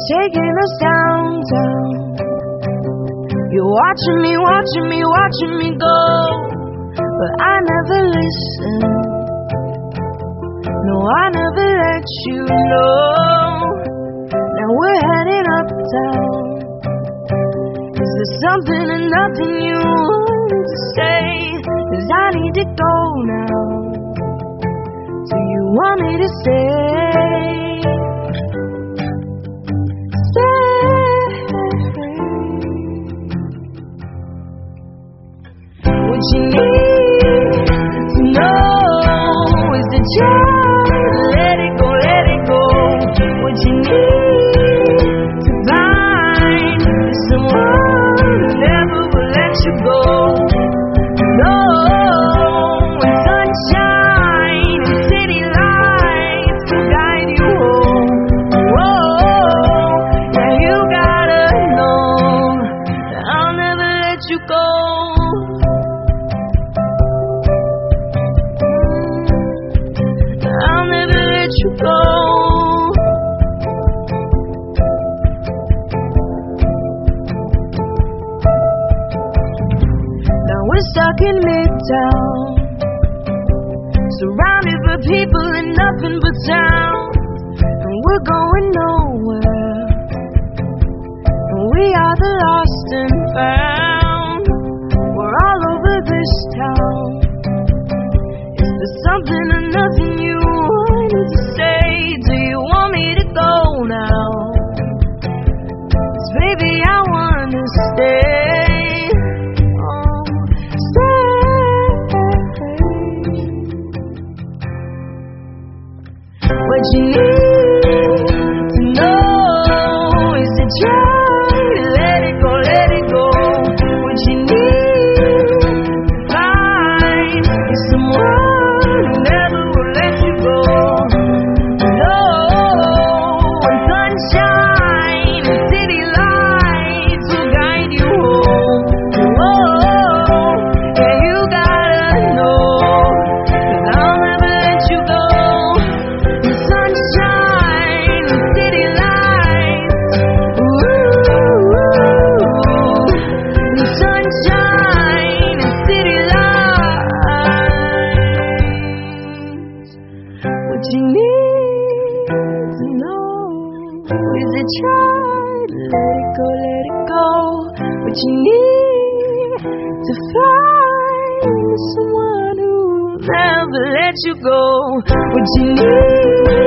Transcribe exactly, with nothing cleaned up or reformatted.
taking us downtown. You're watching me, watching me, watching me go, but I never listen. No, I never let you know. Now we're heading uptown. Is there something or nothing you want to say? 'Cause I need to go now. Do you want me to stay? What you need to know is to just let it go, let it go. What you need to find is someone who never will let you go. No, when sunshine and city lights will guide you home. Whoa, yeah, you gotta know that I'll never let you go. You go. Now we're stuck in Midtown, surrounded by people and nothing but sound, and we're going nowhere, and we are the lost and found. We're all over this town. Is there something or nothing you wanted to say? Do you want me to go now? 'Cause baby, I wanna stay. Oh, stay. What you need to know is to try to let it go, let it go. What you need to find is someone who never will let you go. No, when sunshine and city lights will guide you home. Whoa, yeah, you gotta know that I'll never let you go. When sunshine and city lights, ooh, when sunshine and city lights. What you need to know is to try to let it go, let it go. What you need to find is someone who will never let you go. What you need